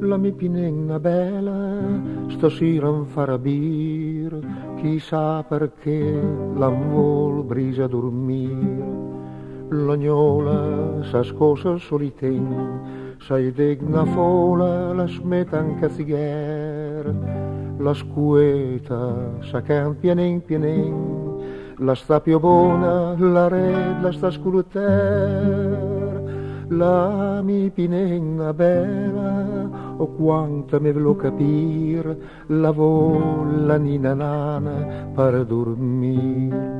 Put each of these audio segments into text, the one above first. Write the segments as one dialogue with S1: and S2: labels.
S1: la mia pinenna bella, stasera non farà bir, chissà perché non vuol brisa dormire. L'agnola sa scosa soliten, sai degna fola la smetta anche zigher, la scueta sa can pienen pienen, la sta più buona, la red la sta sculuter, la mi pinenna bella, o quanta me velo capir, la vola nina nana per dormir.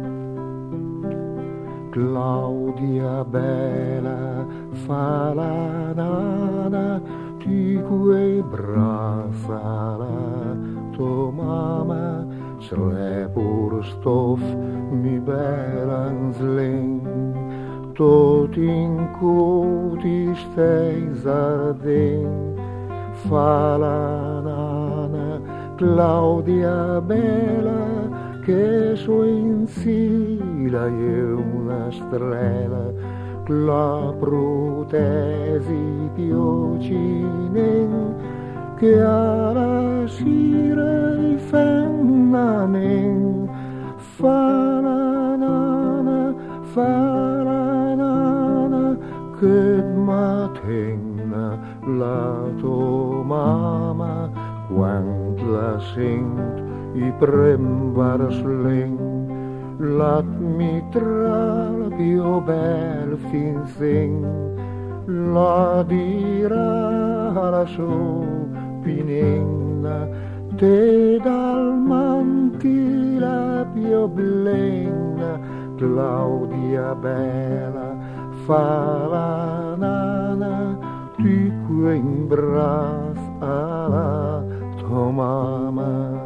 S1: Claudia bella fa la nana, ti quei brazzala, tua mamma, se pur stof mi bella zlen, tot in cuti stei zarden, fa la nana, Claudia bella, che su in sila è una strela, la protesi piocinen, che alla sera i fennamen, fa la nana, che mattina la tua mamma, quando la sent, i prembar sleng, lat mi tra la più bel fin sen, la dirà la sua pinenna, te dal manti la più blenna, Claudia bella, fa la nana, ti que in bras alla tua mamma.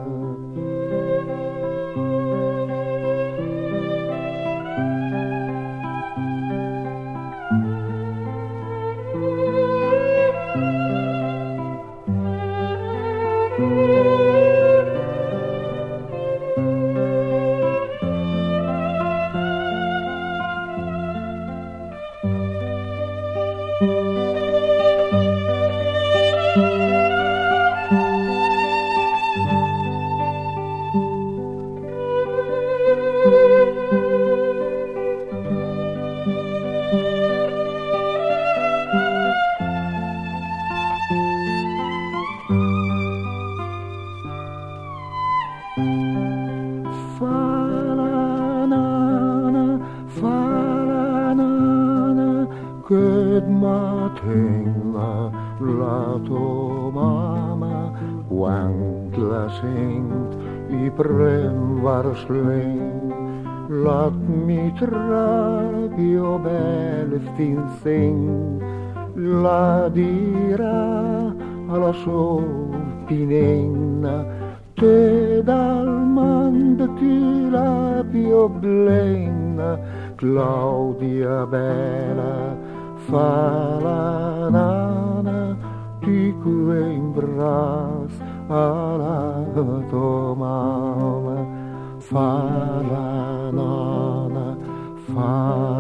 S1: Che mattina la tua mamma, quando la sent, i premvar sleng, la mitra più bel fin sen, la dirà alla sua pinenna, te dal mandati la più blenna, Claudia bella, fa la nana, ti que in bras alla tua mamma, fa la nana, fa